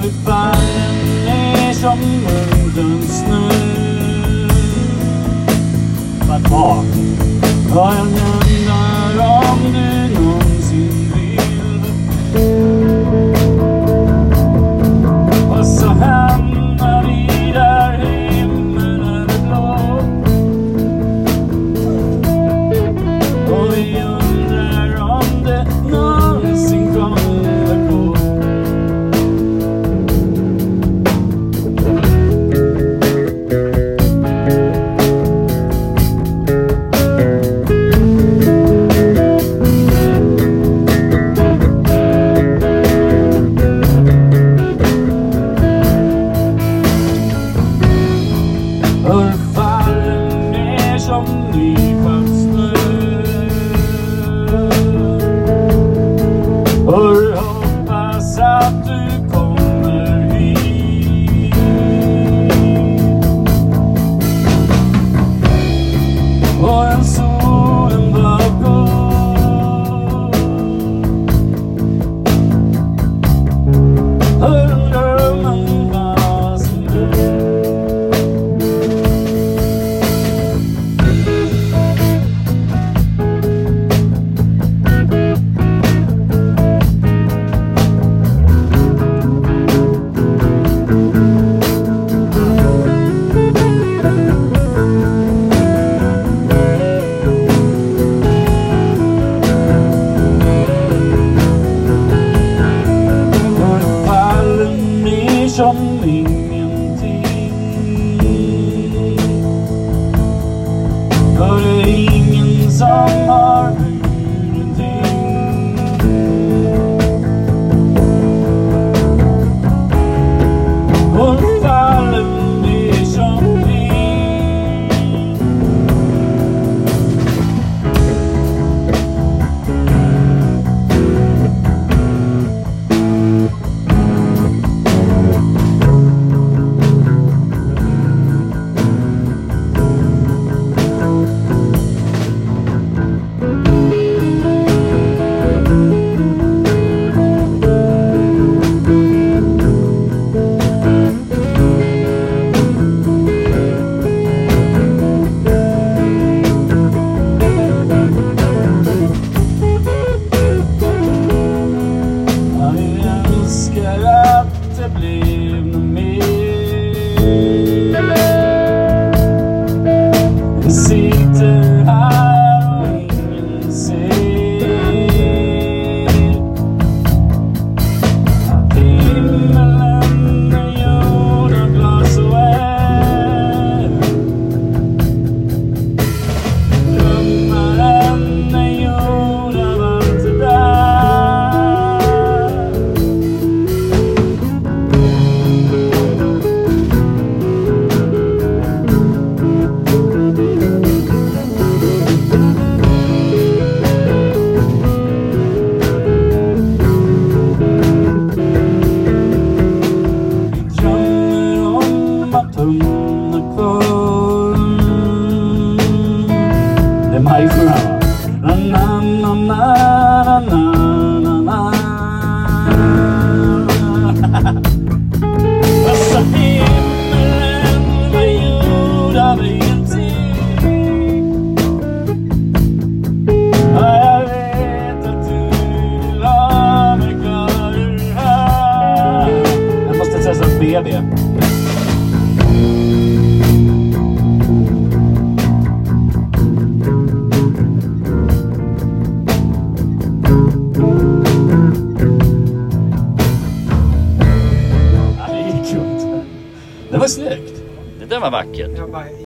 Och vi faller ner som munden snö. Vad bak, vad jag undrar om du någonsin vill. Och så hamnar vi där himmelen är blå. Och vi undrar om det någonsin kommer gå. Och faller ner som nyfallen snö. Och hoppas att du kommer hit. Och en solen var god. Och drömmen var som du. Som ingenting. För det är ingen som har ingenting. Och faller ner som ingen. Att det blev något mer. Jag sitter här och ingen ser att himmelen är gjord av glas och eld. Drömmaren är gjord av allt det där. Det är Maj sjunga, va? Na na na na na na. Alltså himmelen var gjord av ingenting. Ja, jag vet att du vill ha mig kvar här. Jag måste testa ett BB. Det var snyggt. Det där var vackert.